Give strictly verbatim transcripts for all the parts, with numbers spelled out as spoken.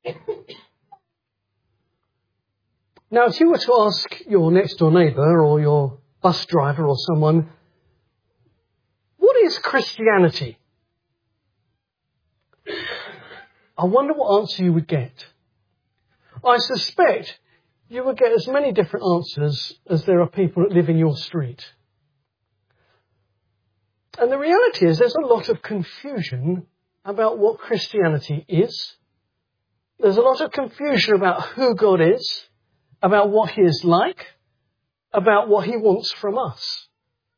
Now, if you were to ask your next door neighbour or your bus driver or someone, what is Christianity? I wonder what answer you would get. I suspect you would get as many different answers as there are people that live in your street. And the reality is there's a lot of confusion about what Christianity is. There's a lot of confusion about who God is, about what he is like, about what he wants from us.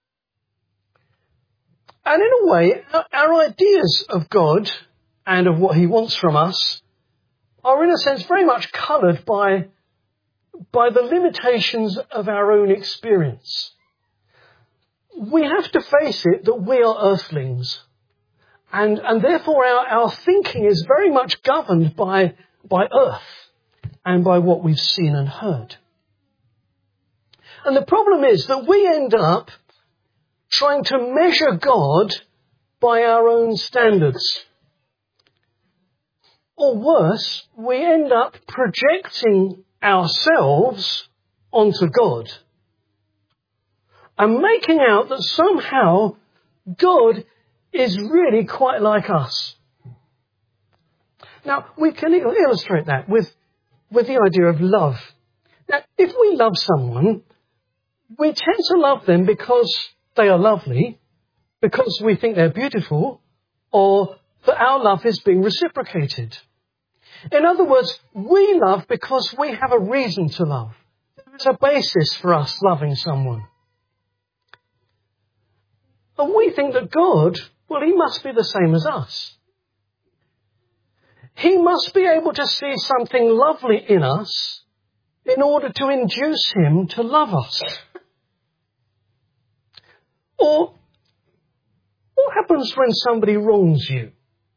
And in a way, our ideas of God and of what he wants from us are in a sense very much coloured by, by the limitations of our own experience. We have to face it that we are earthlings. And, and therefore our, our thinking is very much governed by, by earth and by what we've seen and heard. And the problem is that we end up trying to measure God by our own standards. Or worse, we end up projecting ourselves onto God and making out that somehow God is really quite like us. Now, we can illustrate that with, with the idea of love. Now, if we love someone, we tend to love them because they are lovely, because we think they're beautiful, or that our love is being reciprocated. In other words, we love because we have a reason to love. There's a basis for us loving someone. And we think that God, well, he must be the same as us. He must be able to see something lovely in us in order to induce him to love us. Or, what happens when somebody wrongs you?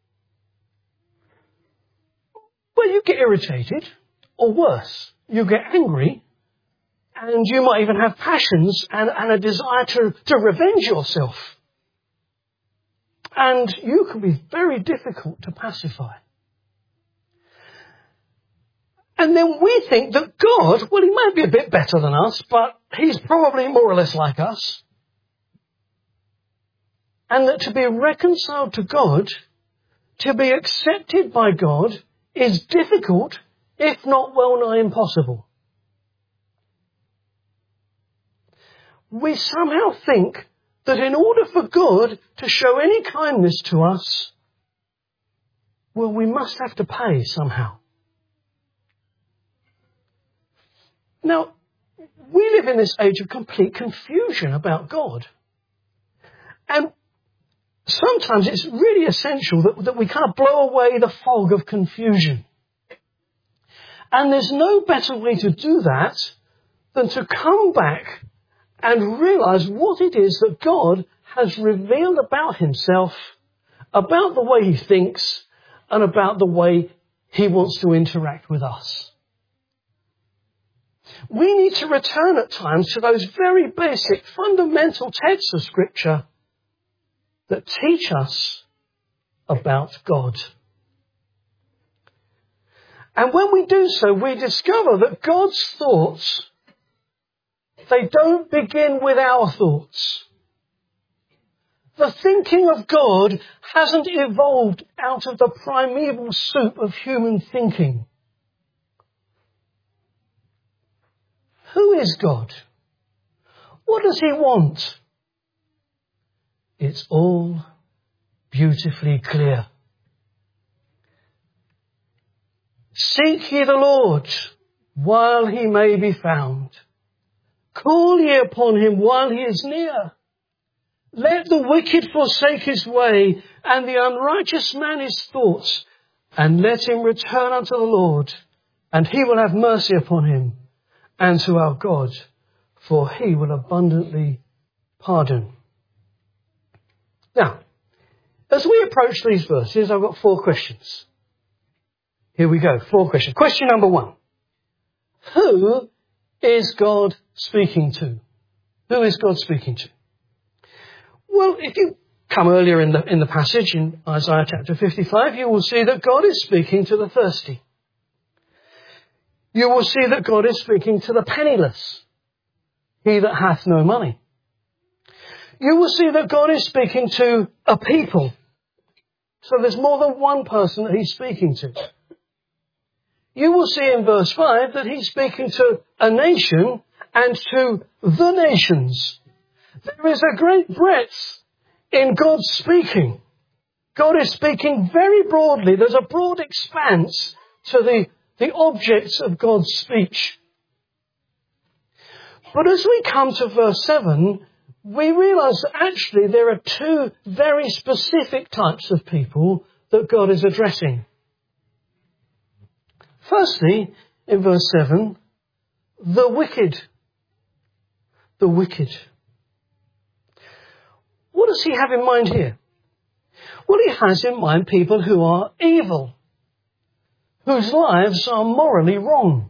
Well, you get irritated, or worse, you get angry, and you might even have passions and, and a desire to, to revenge yourself. And you can be very difficult to pacify. And then we think that God, well, he might be a bit better than us, but he's probably more or less like us. And that to be reconciled to God, to be accepted by God, is difficult, if not well nigh impossible. We somehow think that in order for God to show any kindness to us, well, we must have to pay somehow. Now, we live in this age of complete confusion about God. And sometimes it's really essential that, that we kind of blow away the fog of confusion. And there's no better way to do that than to come back and realise what it is that God has revealed about himself, about the way he thinks, and about the way he wants to interact with us. We need to return at times to those very basic, fundamental texts of Scripture that teach us about God. And when we do so, we discover that God's thoughts, they don't begin with our thoughts. The thinking of God hasn't evolved out of the primeval soup of human thinking. Who is God? What does he want? It's all beautifully clear. Seek ye the Lord while he may be found. Call ye upon him while he is near. Let the wicked forsake his way, and the unrighteous man his thoughts, and let him return unto the Lord, and he will have mercy upon him, and to our God, for he will abundantly pardon. Now, as we approach these verses, I've got four questions. Here we go, four questions. Question number one. Who is God speaking to? Who is God speaking to? Well, if you come earlier in the, in the passage in Isaiah chapter fifty-five, you will see that God is speaking to the thirsty. You will see that God is speaking to the penniless, he that hath no money. You will see that God is speaking to a people. So there's more than one person that he's speaking to. You will see in verse five that he's speaking to a nation and to the nations. There is a great breadth in God's speaking. God is speaking very broadly. There's a broad expanse to the, the objects of God's speech. But as we come to verse seven, we realise that actually there are two very specific types of people that God is addressing. Firstly, in verse seven, the wicked. The wicked. What does he have in mind here? Well, he has in mind people who are evil, whose lives are morally wrong.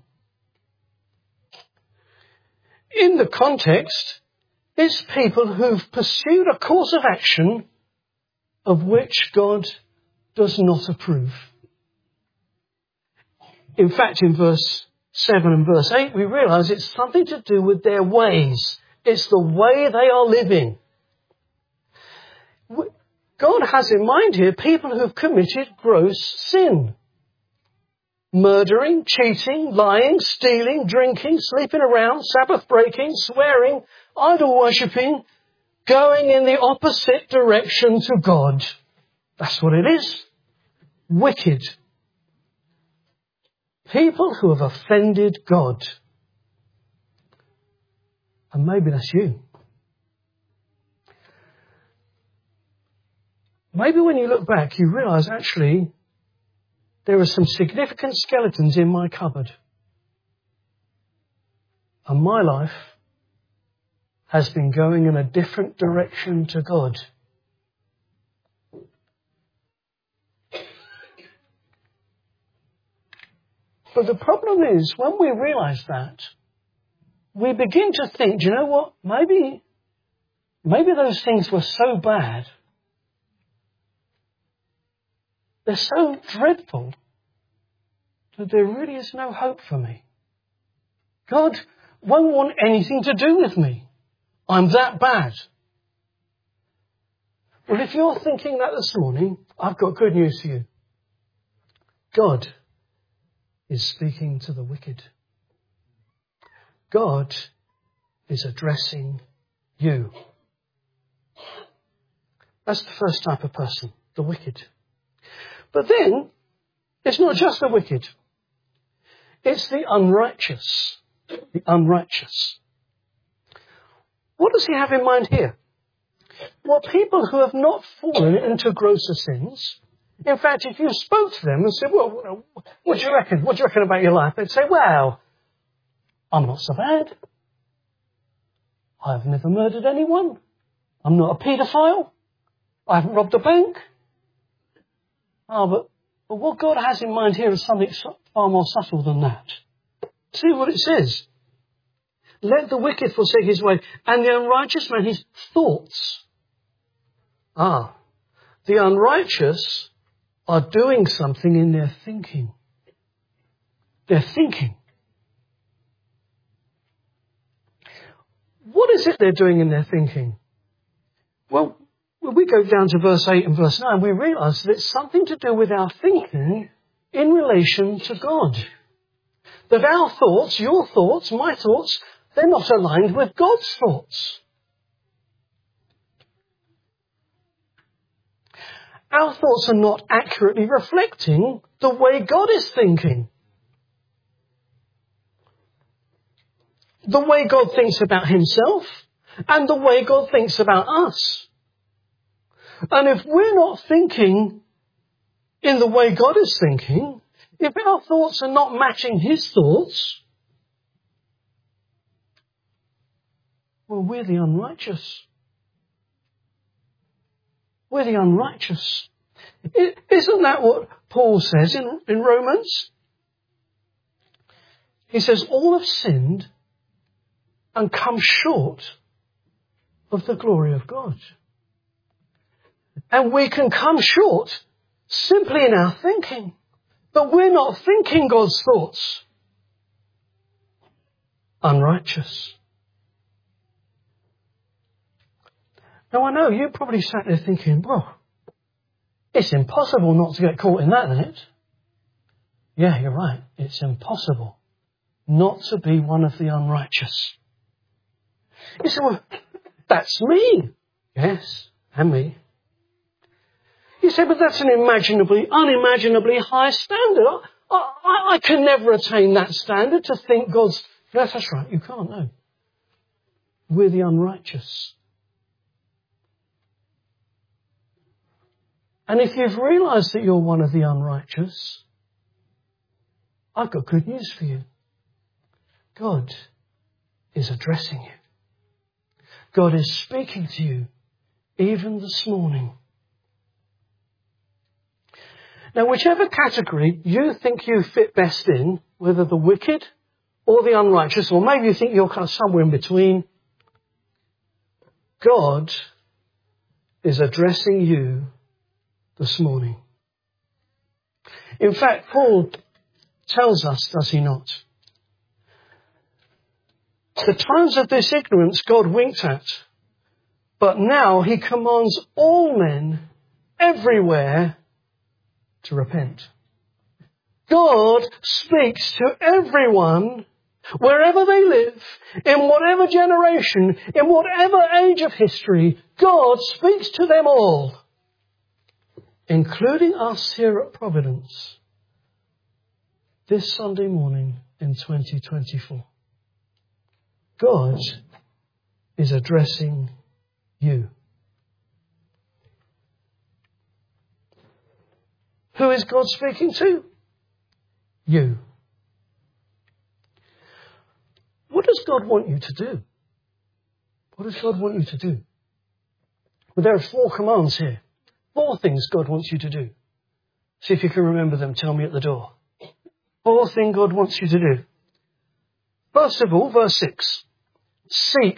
In the context, it's people who've pursued a course of action of which God does not approve. In fact, in verse seven and verse eight, we realise it's something to do with their ways. It's the way they are living. God has in mind here people who've committed gross sin. Murdering, cheating, lying, stealing, drinking, sleeping around, Sabbath breaking, swearing, idol worshipping, going in the opposite direction to God. That's what it is. Wicked. People who have offended God. And maybe that's you. Maybe when you look back, you realise actually there are some significant skeletons in my cupboard. And my life has been going in a different direction to God. But the problem is, when we realise that, we begin to think, do you know what? Maybe, maybe those things were so bad. They're so dreadful that there really is no hope for me. God won't want anything to do with me. I'm that bad. Well, if you're thinking that this morning, I've got good news for you. God is speaking to the wicked. God is addressing you. That's the first type of person, the wicked. But then, it's not just the wicked. It's the unrighteous. The unrighteous. What does he have in mind here? Well, people who have not fallen into grosser sins. In fact, if you spoke to them and said, well, what do you reckon? What do you reckon about your life? They'd say, well, I'm not so bad. I've never murdered anyone. I'm not a paedophile. I haven't robbed a bank. Oh, but, but what God has in mind here is something far more subtle than that. See what it says. Let the wicked forsake his way, and the unrighteous man his thoughts. Ah, the unrighteous are doing something in their thinking. They're thinking. What is it they're doing in their thinking? Well, when we go down to verse eight and verse nine, we realise that it's something to do with our thinking in relation to God. That our thoughts, your thoughts, my thoughts, they're not aligned with God's thoughts. Our thoughts are not accurately reflecting the way God is thinking. The way God thinks about himself and the way God thinks about us. And if we're not thinking in the way God is thinking, if our thoughts are not matching his thoughts, well, we're the unrighteous. We're the unrighteous. Isn't that what Paul says in, in Romans? He says, all have sinned and come short of the glory of God. And we can come short simply in our thinking. But we're not thinking God's thoughts. unrighteous. Now I know you probably sat there thinking, well, it's impossible not to get caught in that, isn't it? Yeah, you're right. It's impossible not to be one of the unrighteous. You say, well, that's me. Yes, and me. You say, but that's an imaginably, unimaginably high standard. I, I, I can never attain that standard to think God's... Yes, that's right, you can't, no. We're the unrighteous. And if you've realised that you're one of the unrighteous, I've got good news for you. God is addressing you. God is speaking to you even this morning. Now, whichever category you think you fit best in, whether the wicked or the unrighteous, or maybe you think you're kind of somewhere in between, God is addressing you this morning. In fact, Paul tells us, does he not? The times of this ignorance God winked at, but now he commands all men everywhere to repent. God speaks to everyone, wherever they live, in whatever generation, in whatever age of history. God speaks to them all, including us here at Providence, this Sunday morning in twenty twenty-four. God is addressing you. Who is God speaking to? You. What does God want you to do? What does God want you to do? Well, there are four commands here. Four things God wants you to do. See if you can remember them. Tell me at the door. Four things God wants you to do. First of all, verse six. Seek.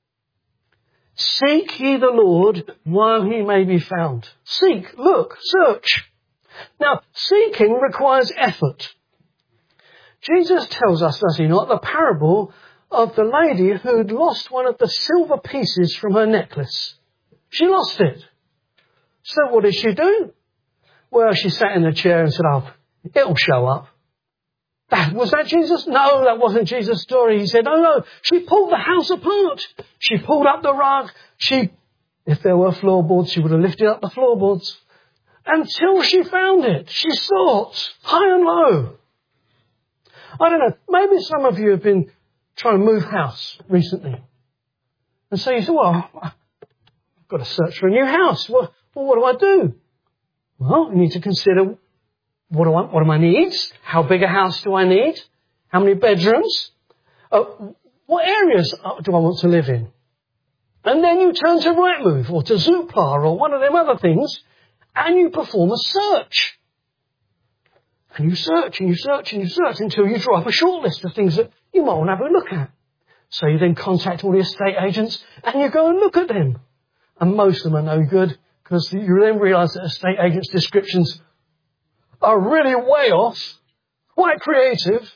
Seek ye the Lord while he may be found. Seek, look, search. Now, seeking requires effort. Jesus tells us, does he not, the parable of the lady who'd lost one of the silver pieces from her necklace. She lost it. So what did she do? Well, she sat in a chair and said, oh, it'll show up. That, was that Jesus? No, that wasn't Jesus' story. He said, oh no, she pulled the house apart. She pulled up the rug. She, if there were floorboards, she would have lifted up the floorboards. Until she found it. She sought high and low. I don't know, maybe some of you have been trying to move house recently. And so you say, well, I've got to search for a new house. Well, well what do I do? Well, you need to consider, what do I, what are my needs? How big a house do I need? How many bedrooms? Uh, what areas do I want to live in? And then you turn to Rightmove or to Zoopla or one of them other things, and you perform a search. And you search and you search and you search until you draw up a short list of things that you might want to have a look at. So you then contact all the estate agents and you go and look at them. And most of them are no good, because you then realise that estate agents' descriptions are really way off, quite creative.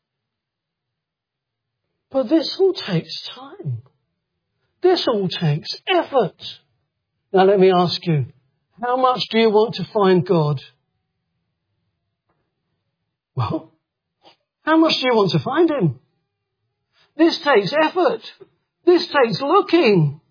But this all takes time. This all takes effort. Now let me ask you, how much do you want to find God? Well, how much do you want to find him? This takes effort. This takes looking.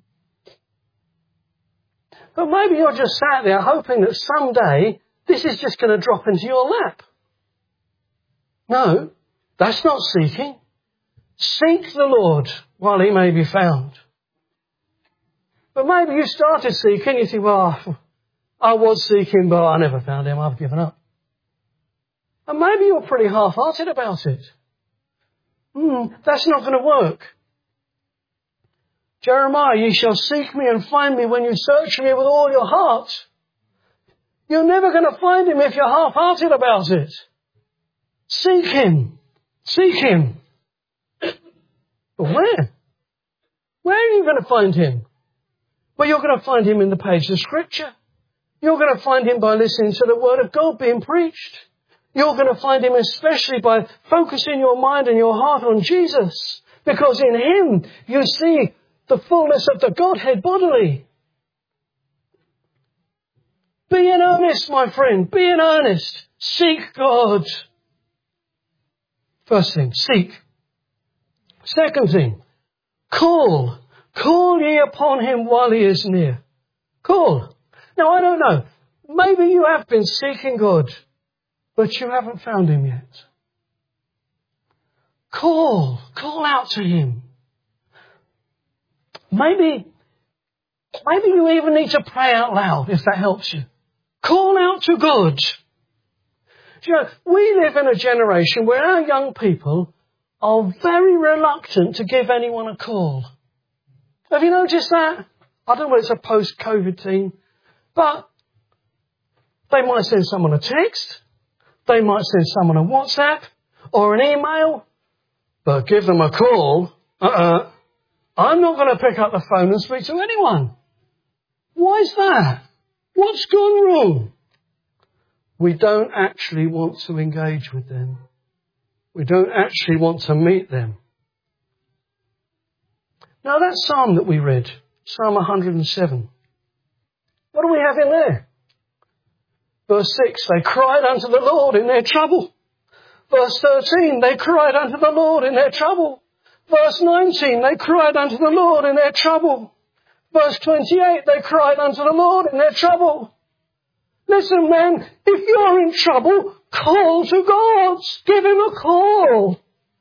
But maybe you're just sat there hoping that someday this is just going to drop into your lap. No, that's not seeking. Seek the Lord while he may be found. But maybe you started seeking, you think, well, I was seeking, but I never found him, I've given up. And maybe you're pretty half-hearted about it. Hmm, that's not going to work. Jeremiah, ye shall seek me and find me when you search for me with all your heart. You're never going to find him if you're half-hearted about it. Seek him. Seek him. But where? Where are you going to find him? Well, you're going to find him in the pages of Scripture. You're going to find him by listening to the Word of God being preached. You're going to find him especially by focusing your mind and your heart on Jesus. Because in him you see the fullness of the Godhead bodily. Be in earnest, my friend. Be in earnest. Seek God. First thing, seek. Second thing, call. Call ye upon him while he is near. Call. Now, I don't know. Maybe you have been seeking God, but you haven't found him yet. Call. Call out to him. Maybe, maybe you even need to pray out loud, if that helps you. Call out to God. You know, we live in a generation where our young people are very reluctant to give anyone a call. Have you noticed that? I don't know if it's a post-COVID thing, but they might send someone a text, they might send someone a WhatsApp or an email, but give them a call, uh-uh, I'm not going to pick up the phone and speak to anyone. Why is that? What's gone wrong? We don't actually want to engage with them. We don't actually want to meet them. Now that psalm that we read, Psalm one hundred and seven, what do we have in there? Verse six, they cried unto the Lord in their trouble. Verse thirteen, they cried unto the Lord in their trouble. Verse nineteen, they cried unto the Lord in their trouble. Verse twenty-eight, they cried unto the Lord in their trouble. Listen, man, if you're in trouble, call to God. Give him a call.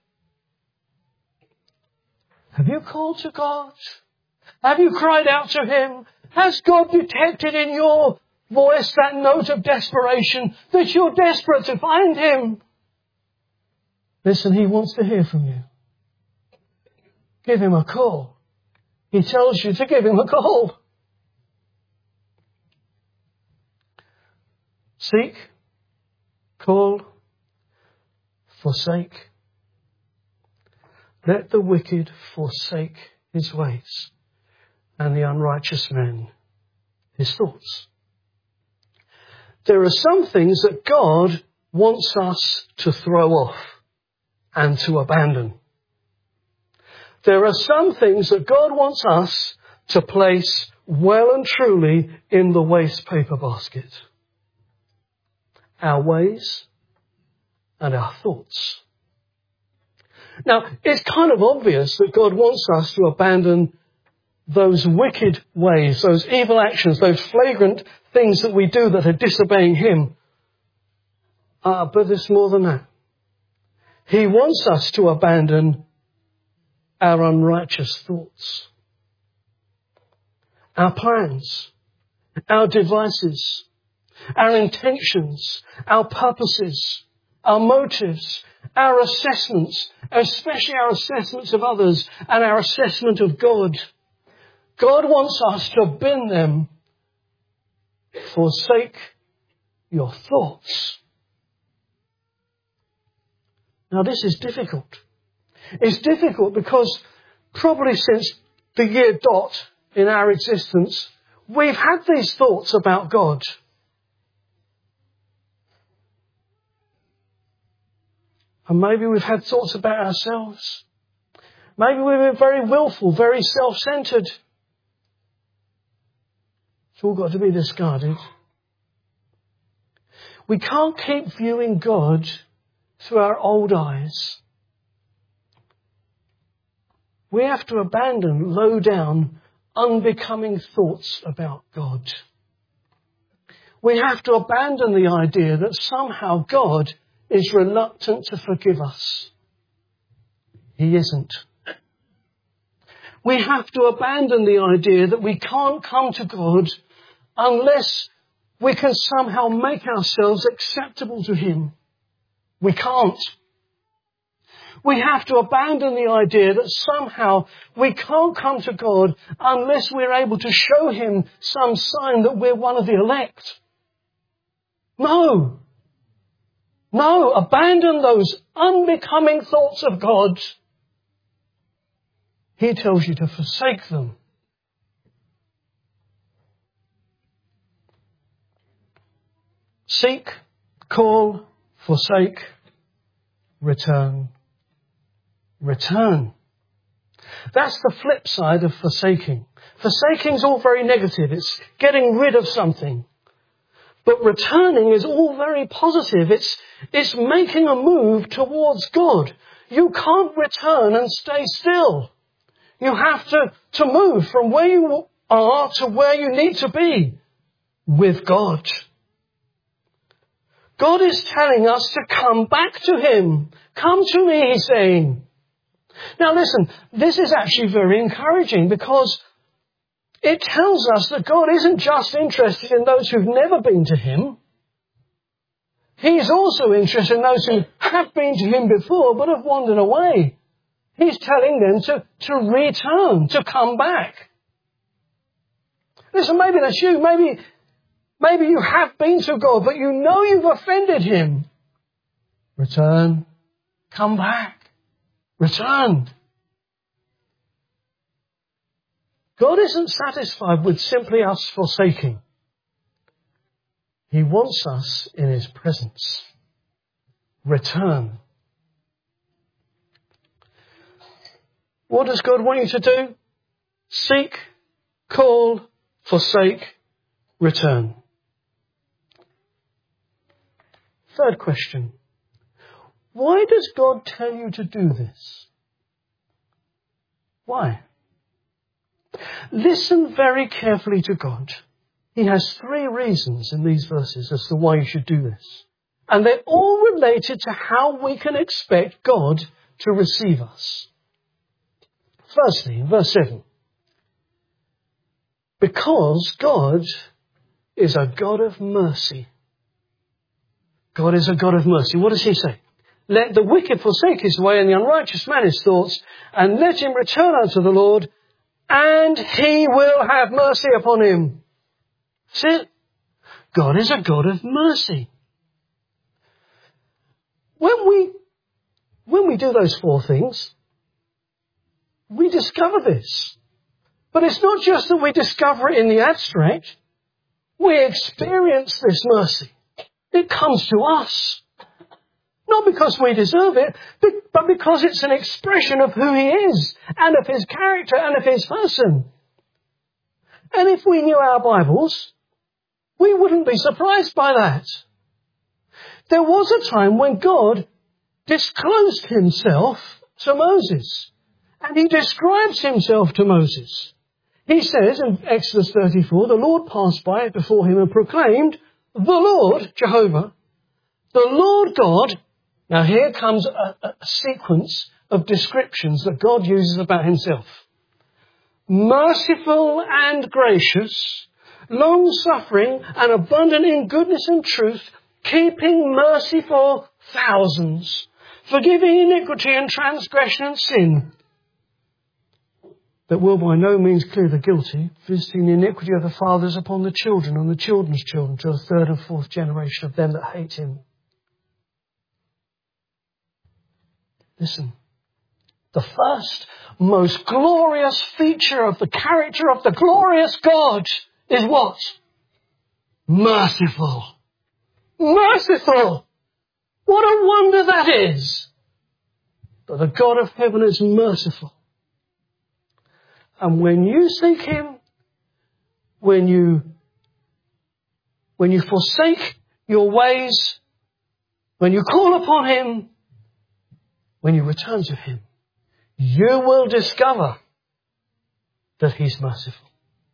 Have you called to God? Have you cried out to him? Has God detected in your voice that note of desperation that you're desperate to find him? Listen, he wants to hear from you. Give him a call. He tells you to give him a call. Seek, call, forsake. Let the wicked forsake his ways, and the unrighteous man his thoughts. There are some things that God wants us to throw off and to abandon. There are some things that God wants us to place well and truly in the waste paper basket. Our ways and our thoughts. Now, it's kind of obvious that God wants us to abandon those wicked ways, those evil actions, those flagrant things that we do that are disobeying him. Uh, but there's more than that. He wants us to abandon our unrighteous thoughts, our plans, our devices, our intentions, our purposes, our motives, our assessments, especially our assessments of others and our assessment of God. God wants us to bin them. Forsake your thoughts. Now this is difficult. It's difficult because probably since the year dot in our existence, we've had these thoughts about God. And maybe we've had thoughts about ourselves. Maybe we've been very willful, very self-centered. It's all got to be discarded. We can't keep viewing God through our old eyes. We have to abandon low-down, unbecoming thoughts about God. We have to abandon the idea that somehow God is reluctant to forgive us. He isn't. We have to abandon the idea that we can't come to God unless we can somehow make ourselves acceptable to him. We can't. We have to abandon the idea that somehow we can't come to God unless we're able to show him some sign that we're one of the elect. No. No, abandon those unbecoming thoughts of God. He tells you to forsake them. Seek, call, forsake, return, return. That's the flip side of forsaking. Forsaking is all very negative. It's getting rid of something. But returning is all very positive. It's, it's making a move towards God. You can't return and stay still. You have to, to move from where you are to where you need to be with God. God is telling us to come back to Him. Come to me, He's saying. Now listen, this is actually very encouraging because it tells us that God isn't just interested in those who've never been to Him. He's also interested in those who have been to Him before but have wandered away. He's telling them to, to return, to come back. Listen, maybe that's you. Maybe, maybe you have been to God, but you know you've offended Him. Return. Come back. Return. God isn't satisfied with simply us forsaking. He wants us in His presence. Return. What does God want you to do? Seek, call, forsake, return. Third question. Why does God tell you to do this? Why? Listen very carefully to God. He has three reasons in these verses as to why you should do this. And they're all related to how we can expect God to receive us. Firstly, in verse seven, because God is a God of mercy. God is a God of mercy. What does He say? Let the wicked forsake his way and the unrighteous man his thoughts, and let him return unto the Lord, and He will have mercy upon him. See it? God is a God of mercy. When we, when we do those four things, we discover this. But it's not just that we discover it in the abstract. We experience this mercy. It comes to us. Not because we deserve it, but because it's an expression of who He is, and of His character, and of His person. And if we knew our Bibles, we wouldn't be surprised by that. There was a time when God disclosed Himself to Moses. And He describes Himself to Moses. He says in Exodus thirty-four, the Lord passed by before him and proclaimed, the Lord, Jehovah, the Lord God. Now here comes a, a sequence of descriptions that God uses about Himself. Merciful and gracious, long-suffering and abundant in goodness and truth, keeping mercy for thousands, forgiving iniquity and transgression and sin, that will by no means clear the guilty, visiting the iniquity of the fathers upon the children and the children's children to the third and fourth generation of them that hate Him. Listen, the first most glorious feature of the character of the glorious God is what? Merciful. Merciful. What a wonder that is. But the God of heaven is merciful. And when you seek Him, when you, when you forsake your ways, when you call upon Him, when you return to Him, you will discover that He's merciful.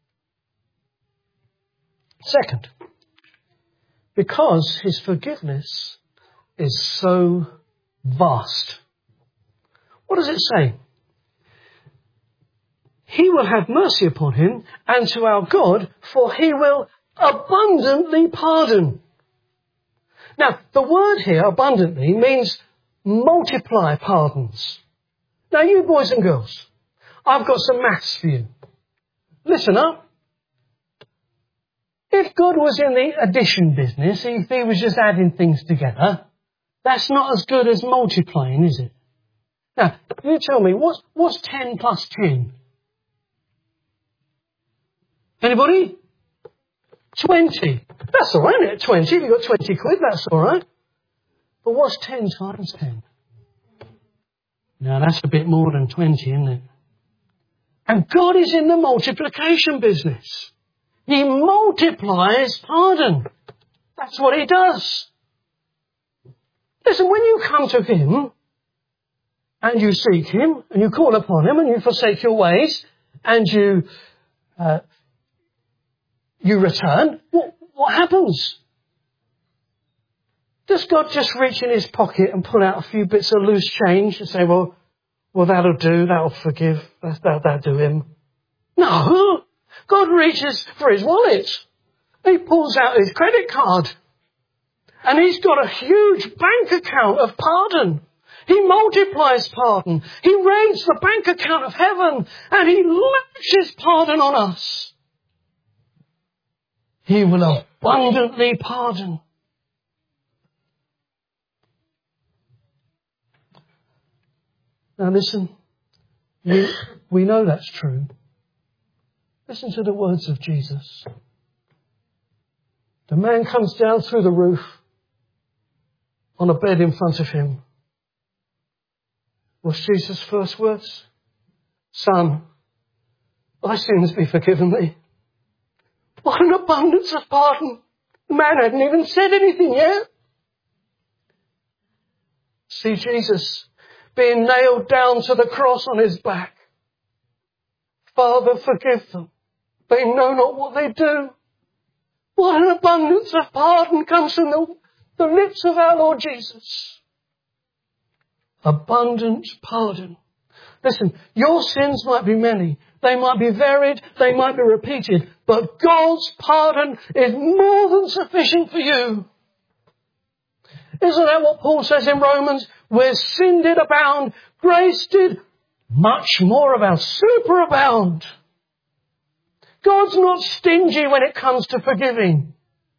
Second, because His forgiveness is so vast. What does it say? He will have mercy upon him, and to our God, for He will abundantly pardon. Now, the word here, abundantly, means multiply pardons. Now, you boys and girls, I've got some maths for you. Listen up. If God was in the addition business, if He was just adding things together, that's not as good as multiplying, is it? Now, you tell me, what's, what's ten plus ten? Anybody? twenty. That's all right, isn't it? twenty. If you've got twenty quid, that's all right. But what's ten times ten? Now that's a bit more than twenty, isn't it? And God is in the multiplication business. He multiplies pardon. That's what he does. Listen, when you come to him and you seek him and you call upon him and you forsake your ways and you uh, you return, what, what happens? Does God just reach in his pocket and pull out a few bits of loose change and say, well, well, that'll do, that'll forgive, that'll, that'll do him? No. God reaches for his wallet. He pulls out his credit card. And he's got a huge bank account of pardon. He multiplies pardon. He raids the bank account of heaven and he lavishes pardon on us. He will abundantly pardon. Now listen, we, we know that's true. Listen to the words of Jesus. The man comes down through the roof on a bed in front of him. What's Jesus' first words? Son, thy sins be forgiven thee. What an abundance of pardon. The man hadn't even said anything yet. See Jesus being nailed down to the cross on his back. Father, forgive them. They know not what they do. What an abundance of pardon comes from the, the lips of our Lord Jesus. Abundant pardon. Listen, your sins might be many. They might be varied. They might be repeated. But God's pardon is more than sufficient for you. Isn't that what Paul says in Romans? Where sin did abound, grace did much more abound, superabound. God's not stingy when it comes to forgiving.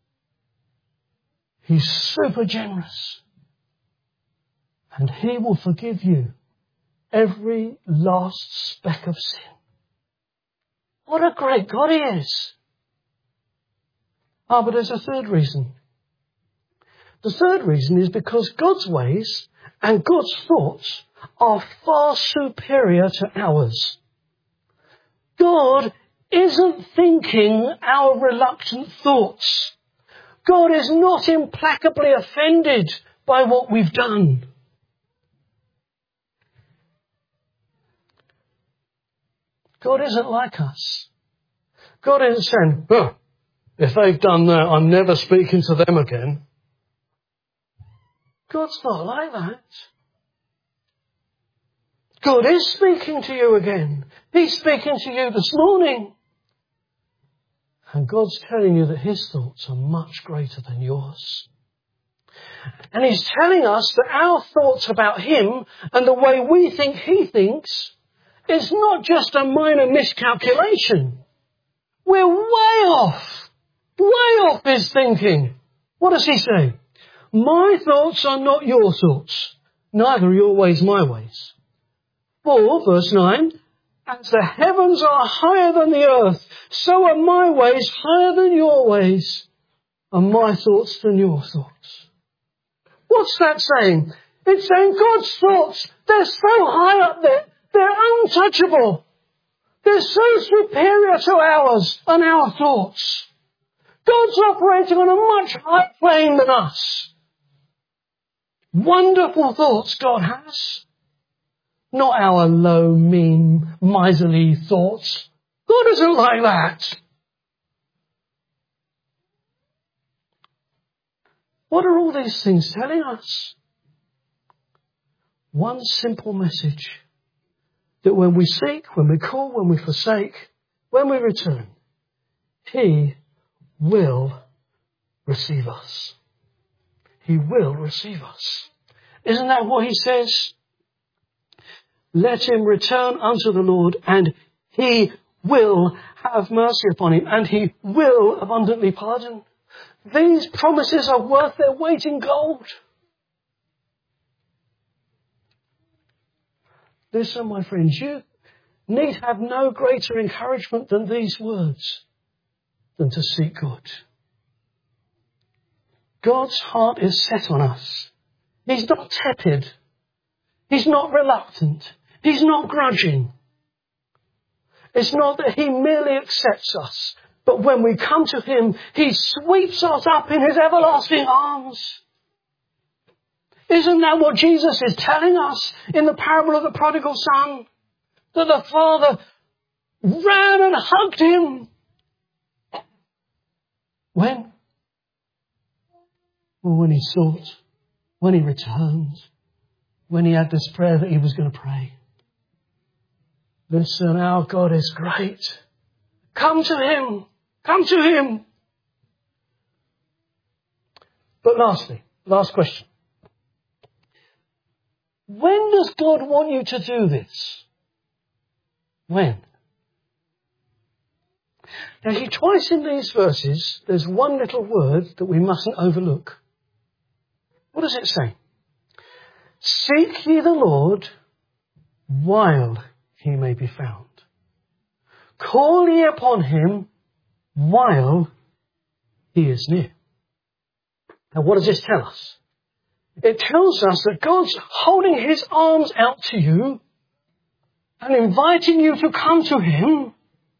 He's super generous. And he will forgive you every last speck of sin. What a great God he is. Ah, but there's a third reason. The third reason is because God's ways and God's thoughts are far superior to ours. God isn't thinking our reluctant thoughts. God is not implacably offended by what we've done. God isn't like us. God isn't saying, oh, if they've done that, I'm never speaking to them again. God's not like that. God is speaking to you again. He's speaking to you this morning. And God's telling you that his thoughts are much greater than yours. And he's telling us that our thoughts about him and the way we think he thinks is not just a minor miscalculation. We're way off. Way off his thinking. What does he say? My thoughts are not your thoughts, neither are your ways my ways. For, verse nine, as the heavens are higher than the earth, so are my ways higher than your ways, and my thoughts than your thoughts. What's that saying? It's saying God's thoughts, they're so high up there, they're untouchable. They're so superior to ours and our thoughts. God's operating on a much higher plane than us. Wonderful thoughts God has. Not our low, mean, miserly thoughts. God isn't like that. What are all these things telling us? One simple message. That when we seek, when we call, when we forsake, when we return, he will receive us. He will receive us. Isn't that what he says? Let him return unto the Lord, and he will have mercy upon him, and he will abundantly pardon. These promises are worth their weight in gold. Listen, my friends, you need have no greater encouragement than these words, than to seek God. God's heart is set on us. He's not tepid. He's not reluctant. He's not grudging. It's not that he merely accepts us, but when we come to him, he sweeps us up in his everlasting arms. Isn't that what Jesus is telling us in the parable of the prodigal son? That the father ran and hugged him. When? Well, when he sought, when he returned, when he had this prayer that he was going to pray. Listen, our God is great. Come to him. Come to him. But lastly, last question. When does God want you to do this? When? Now, see, twice in these verses, there's one little word that we mustn't overlook. What does it say? Seek ye the Lord while he may be found. Call ye upon him while he is near. Now, what does this tell us? It tells us that God's holding his arms out to you and inviting you to come to him,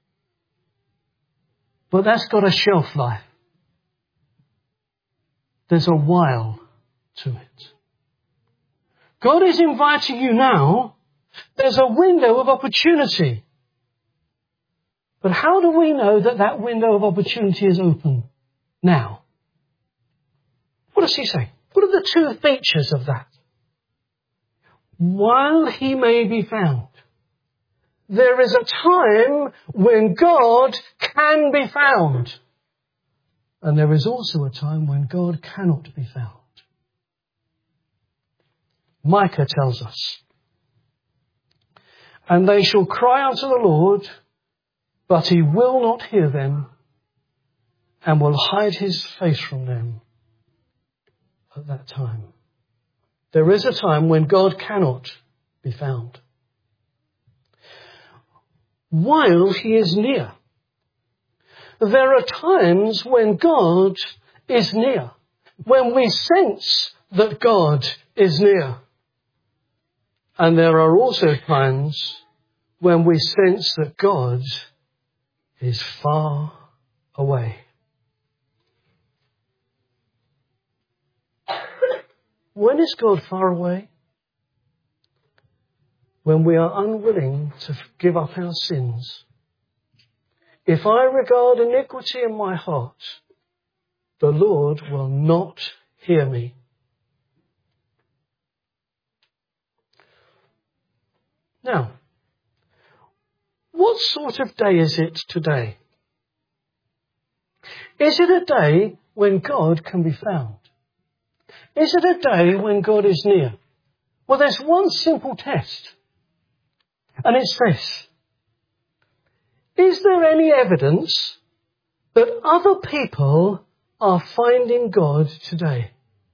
but that's got a shelf life. There's a while to it. God is inviting you now. There's a window of opportunity. But how do we know that that window of opportunity is open now? What does he say? What are the two features of that? While he may be found. There is a time when God can be found. And there is also a time when God cannot be found. Micah tells us, and they shall cry unto the Lord, but he will not hear them, and will hide his face from them at that time. There is a time when God cannot be found. While he is near. There are times when God is near, when we sense that God is near. And there are also times when we sense that God is far away. When is God far away? When we are unwilling to give up our sins. If I regard iniquity in my heart, the Lord will not hear me. Now, what sort of day is it today? Is it a day when God can be found? Is it a day when God is near? Well, there's one simple test. And it's this. Is there any evidence that other people are finding God today?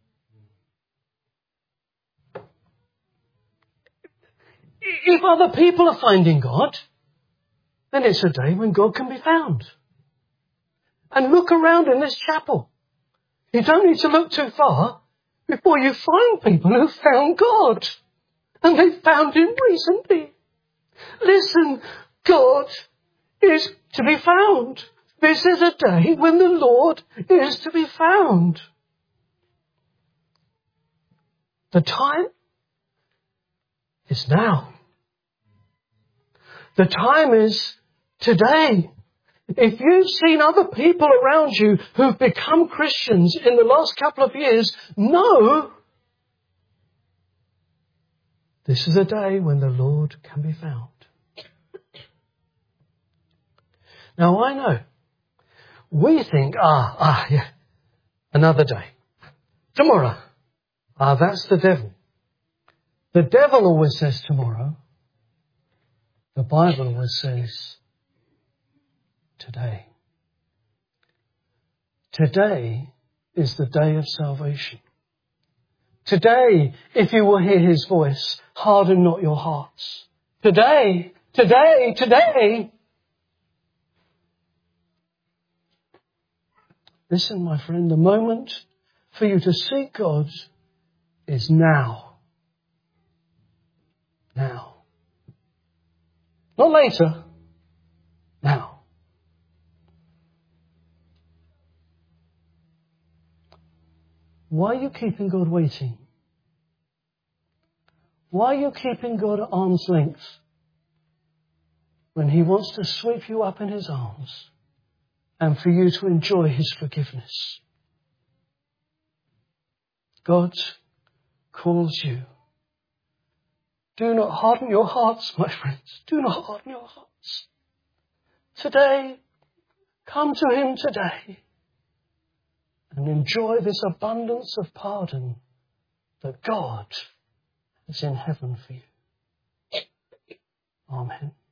If other people are finding God, then it's a day when God can be found. And look around in this chapel. You don't need to look too far before you find people who found God. And they found him recently. Listen, God is to be found. This is a day when the Lord is to be found. The time is now. The time is today. If you've seen other people around you who've become Christians in the last couple of years, know this is a day when the Lord can be found. Now I know, we think, ah, ah, yeah, another day. Tomorrow. Ah, that's the devil. The devil always says tomorrow. The Bible always says today. Today is the day of salvation. Today, if you will hear his voice, harden not your hearts. Today, today, today. Listen, my friend, the moment for you to seek God is now. Now. Not later. Now. Why are you keeping God waiting? Why are you keeping God at arm's length when he wants to sweep you up in his arms and for you to enjoy his forgiveness? God calls you. Do not harden your hearts, my friends. Do not harden your hearts. Today, come to him today and enjoy this abundance of pardon that God is in heaven for you. Amen.